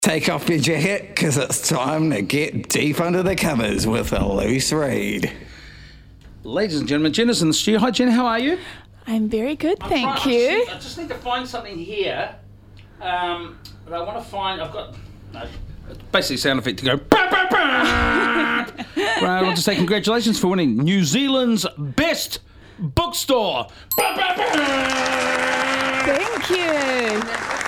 Take off your jacket, because it's time to get deep under the covers with a loose read. Ladies and gentlemen, Jenna's in the studio. Hi, Jenna, how are you? I'm very good, thank you. I just need to find something here. But I want to find... I've got... No, it's basically sound effect to go... Bah, bah, bah. Right, I want to say congratulations for winning New Zealand's best bookstore. Bah, bah, bah. Thank you.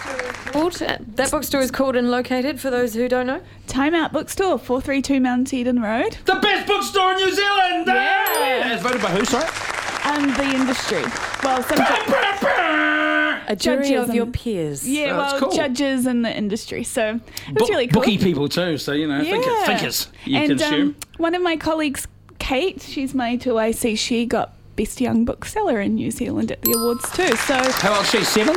That bookstore is called and located, for those who don't know. Time Out Bookstore, 432 Mount Eden Road. The best bookstore in New Zealand! Yeah. It's voted by who, sorry? The industry. Well, some A jury judges of your and- peers. yeah, Oh, that's well, cool. judges in the industry. So it was really cool. Bookie people too, so, you know, Yeah. thinkers, you and, can assume. one of my colleagues, Kate, she's my 2IC, she got Best Young Bookseller in New Zealand at the awards too. So How old is she? 7? 8?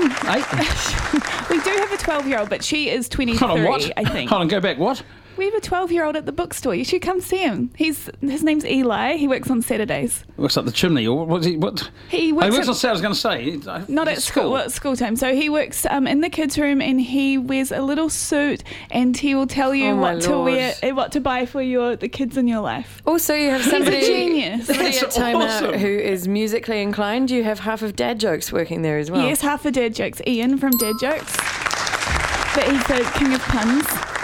we do have a 12-year-old, but she is 23, Hold on, what? I think. Hold on, go back, what? We have a 12-year-old at the bookstore. You should come see him. His name's Eli. He works on Saturdays. Works up the chimney, or what? What? He Oh, works, he works at- on Saturday, I was going to say. not at school. Well, at school time. So he works in the kids' room, and he wears a little suit, and he will tell you Oh, my what to Lord. wear, what to buy for the kids in your life. Also, you have somebody, He's a genius. somebody at That's Time awesome. Out who is musically inclined. You have half of Dad Jokes working there as well. Yes, half a Dad Jokes. Ian from Dad Jokes. But he's the king of puns.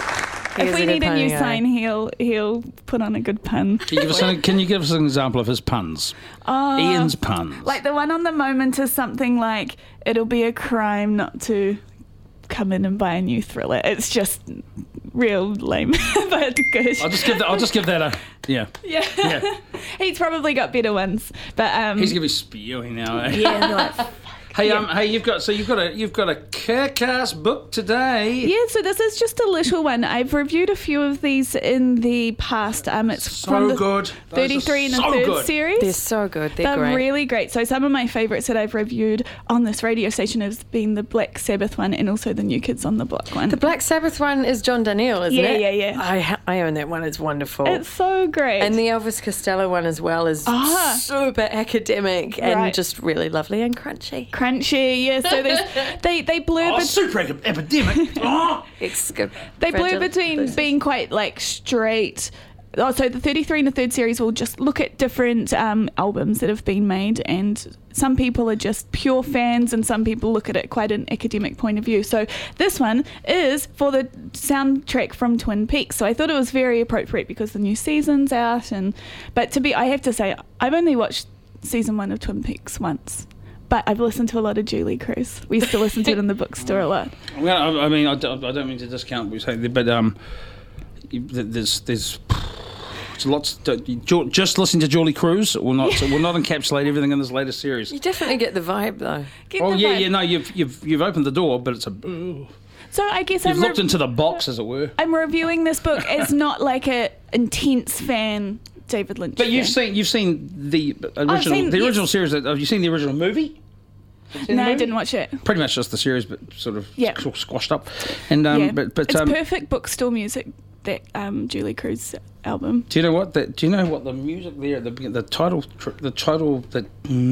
He If is we a good need a new punny guy. sign, he'll put on a good pun. Can you give us an example of his puns? Ian's puns. Like the one on the moment is something like, it'll be a crime not to come in and buy a new thriller. It's just real lame, but good. I'll just give that a yeah. Yeah. Yeah. He's probably got better ones. But He's gonna be spewing now. Eh? yeah, they're like, Hey, Yeah. hey, you've got a kick-ass book today. yeah, so this is just a little one. I've reviewed a few of these in the past. It's So from the good. Those 33 are and the so third good. series. They're so good. They're great. really great. So some of my favourites that I've reviewed on this radio station has been the Black Sabbath one and also the New Kids on the Block one. The Black Sabbath one is John Daniel, isn't Yeah, it? yeah. I own that one. It's wonderful. It's so great. And the Elvis Costello one as well is super academic and Right. just really lovely and crunchy. Crunchy, yeah. So there's they blur Oh, super epidemic. Oh. It's good. they blur between being quite like straight. Oh, so the 33 and the third series will just look at different albums that have been made, and some people are just pure fans and some people look at it quite an academic point of view. So this one is for the soundtrack from Twin Peaks. So I thought it was very appropriate because the new season's out, but I have to say, I've only watched season 1 of Twin Peaks once. But I've listened to a lot of Julie Cruz. We used to listen to it in the bookstore a lot. Well, I mean, I don't mean to discount what you're saying, but there's lots. Just listening to Julie Cruz will not encapsulate everything in this latest series. You definitely get the vibe though. Get Oh the yeah, vibe. yeah. No, you've opened the door, but it's So I guess you've looked into the box, as it were. I'm reviewing this book as not like a intense fan David Lynch. But you've fan. seen the original seen- original yes. series. Have you seen the original movie? Have you seen the No, I movie? didn't watch it. Pretty much just the series, but sort of Yeah. squashed up. And Yeah. but It's perfect bookstore music. That Julie Cruz album. do you know what the music there, the title that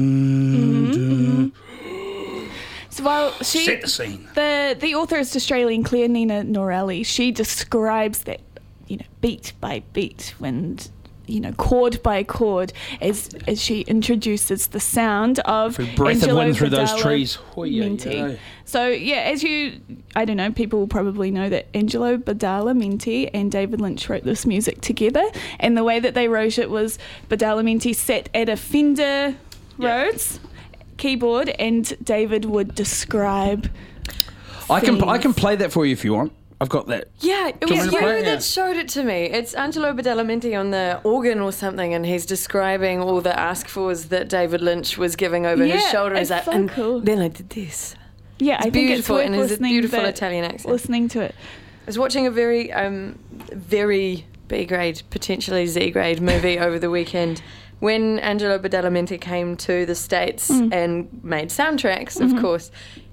So while set the scene. the author is Australian Claire Nina Norelli. She describes that, beat by beat and chord by chord as she introduces the sound of Every breath of Angelo wind through those Badalamenti. trees. Hoi-yay-yay. So yeah, I don't know, people will probably know that Angelo Badalamenti and David Lynch wrote this music together, and the way that they wrote it was Badalamenti sat at a Fender Rhodes keyboard, and David would describe. I can things. play that for you if you want. I've got that. Yeah, it Do you was want you me to play it? Yeah. that showed it to me. It's Angelo Badalamenti on the organ or something, and he's describing all the ask-fors that David Lynch was giving over his Yeah, shoulder. it's He's like, so and cool. then I did this. Yeah, I think it's beautiful, worth and it's a listening. beautiful but Italian accent. Listening to it. I was watching a very B-grade, potentially Z-grade movie over the weekend when Angelo Badalamenti came to the States and made soundtracks, of course.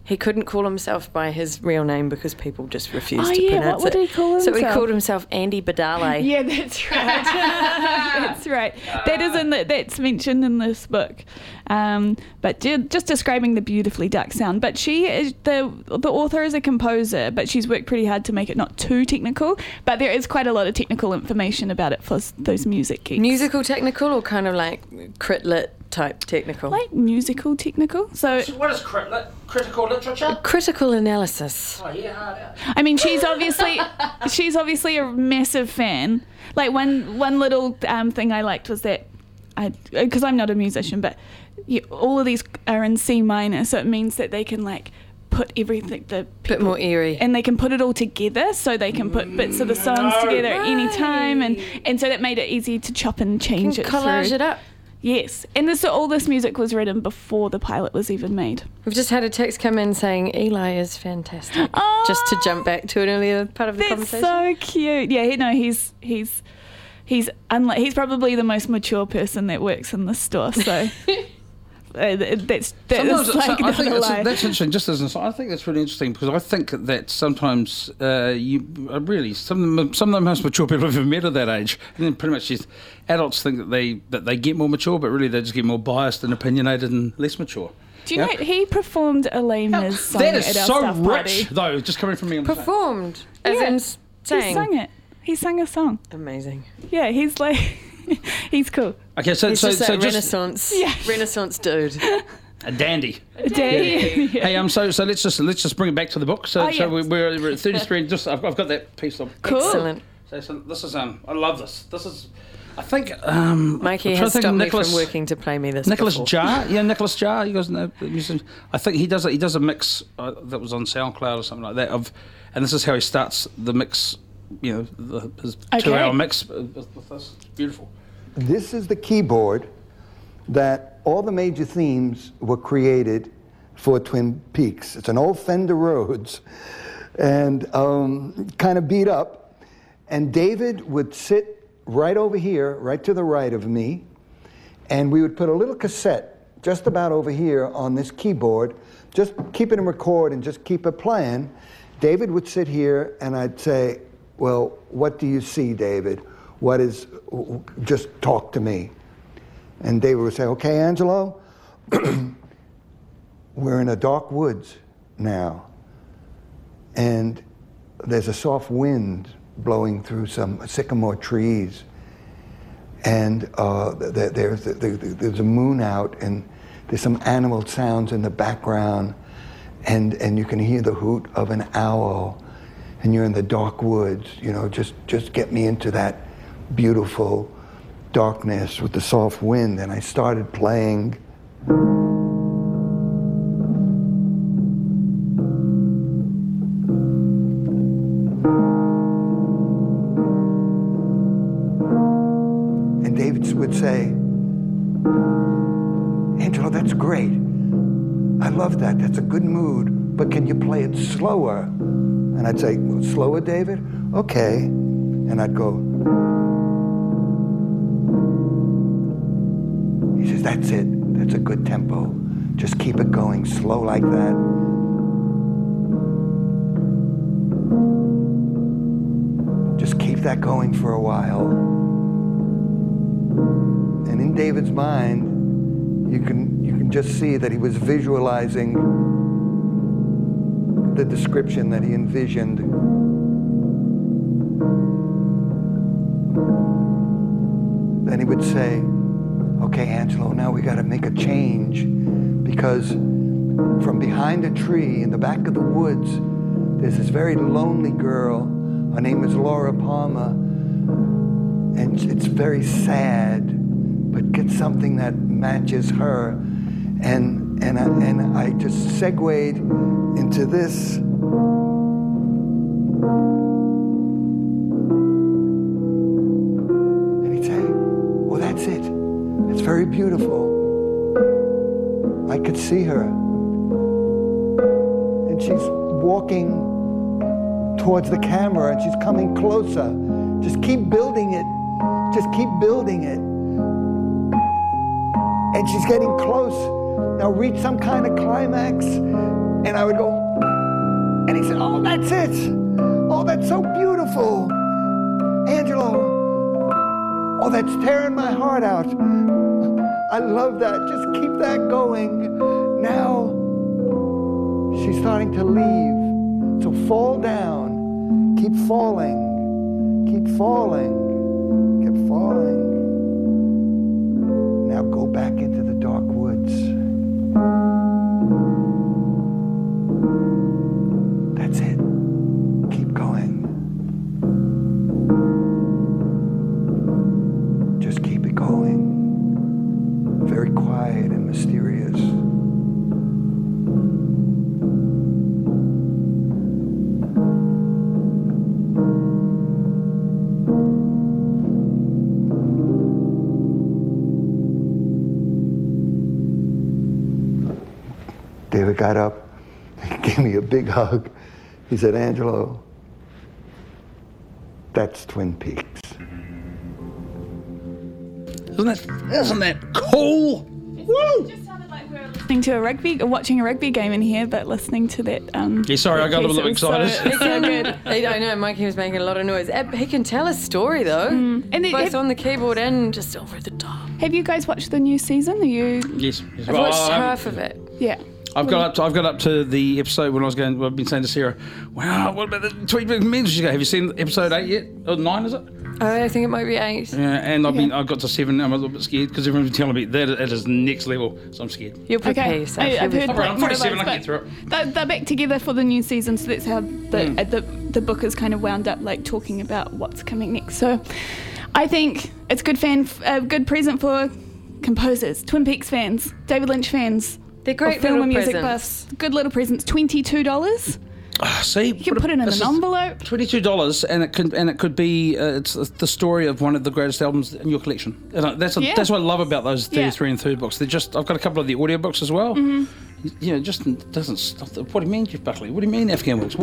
he couldn't call himself by his real name because people just refused to yeah, pronounce what would he call himself? So he called himself Andy Badale. Yeah, that's right. That's right. That's mentioned in this book. But just describing the beautifully dark sound. But she is the author is a composer, but she's worked pretty hard to make it not too technical. But there is quite a lot of technical information about it for those music geeks. Musical technical or kind of like crit-lit type technical? Like musical technical. So what is critical literature? Critical analysis. Oh, yeah, hard out. I mean, she's obviously a massive fan. Like one little thing I liked was that because I'm not a musician, but all of these are in C minor, so it means that they can like put everything bit more eerie, and they can put it all together, so they can put bits of the songs together at any time, and so that made it easy to chop and change it collage through. it up. Yes, and all this music was written before the pilot was even made. We've just had a text come in saying Eli is fantastic. Oh, just to jump back to an earlier part of the conversation. That's so cute. Yeah, he's probably the most mature person that works in this store. So that's that's interesting. Just as an aside, I think that's really interesting because I think that sometimes some of the most mature people I've ever met at that age, and then pretty much adults think that they get more mature, but really they just get more biased and opinionated and less mature. Do you know he performed a Les Mis song that is at our so staff rich, party. though. Just coming from me. Performed, as in sang. He sang it. He sang a song. Amazing. Yeah, he's like, he's cool. Okay, so he's just Renaissance dude. A dandy. Dandy. Yeah. Hey, so let's just bring it back to the book. So we're at 33. Just I've got that piece of. Cool. Excellent. So this is I love this. This is. I think Mikey has stopped me from working to play me this. Nicholas before. Jarre, Nicholas Jarre. You guys know. I think he does a mix that was on SoundCloud or something like that and this is how he starts the mix. His 2-hour mix with this. Beautiful. This is the keyboard that all the major themes were created for Twin Peaks. It's an old Fender Rhodes and kind of beat up. And David would sit right over here, right to the right of me, and we would put a little cassette just about over here on this keyboard, just keep it in record and just keep it playing. David would sit here and I'd say, well, what do you see, David? Just talk to me. And David would say, okay, Angelo, we're in a dark woods now, and there's a soft wind blowing through some sycamore trees, and there's a moon out, and there's some animal sounds in the background, and you can hear the hoot of an owl, and you're in the dark woods. Just get me into that beautiful darkness with the soft wind. And I started playing. And David would say, Angelo, that's great. I love that. That's a good mood. But can you play it slower? And I'd say, slower, David? Okay. And I'd go. He says, that's it. That's a good tempo. Just keep it going slow like that. Just keep that going for a while. And in David's mind, you can just see that he was visualizing the description that he envisioned. Then he would say, okay, Angelo, now we got to make a change, because from behind a tree in the back of the woods, there's this very lonely girl. Her name is Laura Palmer, and it's very sad, but get something that matches her. And I just segued into this. And he'd say, well, that's it. It's very beautiful. I could see her. And she's walking towards the camera, and she's coming closer. Just keep building it. Just keep building it. And she's getting close. Now reach some kind of climax. And I would go, and he said, oh, that's it. Oh, that's so beautiful. Angelo, oh, that's tearing my heart out. I love that. Just keep that going. Now, she's starting to leave. So fall down. Keep falling. Keep falling. Keep falling. Now go back into the dark woods. That's it. Keep going. Just keep it going. Very quiet and mysterious. David got up, he gave me a big hug. He said, Angelo, that's Twin Peaks. Isn't that cool? Woo! Just sounded like we were listening to watching a rugby game in here, but listening to that. Yeah, sorry, I got a piece, little it was so- excited. it's so good. I know, Mikey was making a lot of noise. He can tell a story, though. And then, Both on the keyboard and just over the top. have you guys watched the new season? Are you? Yes. I've watched half of it. Yeah. I've got up to the episode when I was going. I've been saying to Sarah, "Wow, what about the Twin Peaks?" She go, "Have you seen episode 8 yet? Or 9 is it?" I think it might be 8. Yeah, and I got to 7. And I'm a little bit scared because everyone's been telling me that it is next level, so I'm scared. You'll prepare Okay. yourself. I've heard All right, I'm like, 47. I but can get through it. They're back together for the new season, so that's how the book is kind of wound up, like talking about what's coming next. So, I think it's a good present for composers, Twin Peaks fans, David Lynch fans. They're great film little and music presents. buffs. Good little presents. $22. See, You can put it in an envelope. $22, and it could be it's the story of one of the greatest albums in your collection. And that's Yeah. what I love about those 33 Yeah. and third books. They're just I've got a couple of the audiobooks as well. You know, just doesn't stop. What do you mean, Jeff Buckley? What do you mean, Afghan Wigs?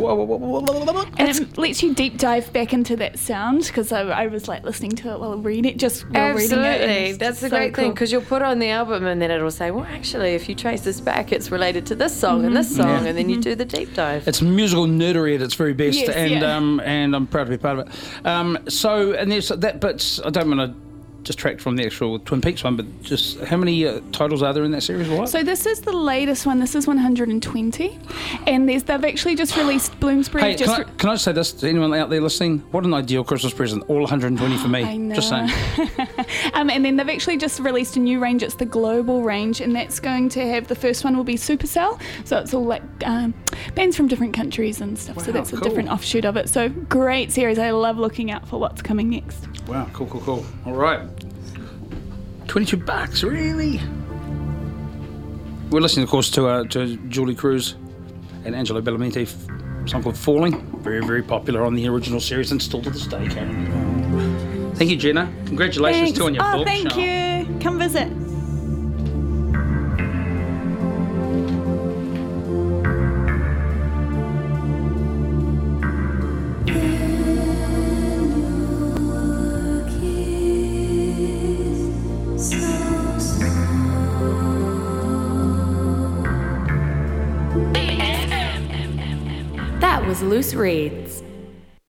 And it lets you deep dive back into that sound, because I was like listening to it while reading it. Absolutely. That's the so great thing, cool. because you'll put on the album and then it'll say, well, actually, if you trace this back, it's related to this song and this song, Yeah. and then you do the deep dive. It's musical nerdery at its very best, Yes, and yeah. and I'm proud to be part of it. So, and there's that, but I don't want to distract from the actual Twin Peaks one, but just how many titles are there in that series? What? So this is the latest one. This is 120, and they've actually just released Bloomsbury. Hey, can I just say this to anyone out there listening? What an ideal Christmas present! All 120 for me. I know. Just saying. And then they've actually just released a new range. It's the Global range, and that's going to have, the first one will be Supercell. So it's all like bands from different countries and stuff. So Wow, that's a cool. different offshoot of it. So great series. I love looking out for what's coming next. Wow, cool. All right. $22, really? We're listening, of course, to Julie Cruz and Angelo Badalamenti, song called Falling. Very, very popular on the original series and still to this day, Karen. Thank you, Jenna. Congratulations Thanks. to on your book. Thank Charles. you. Come visit. That was Loose Reads.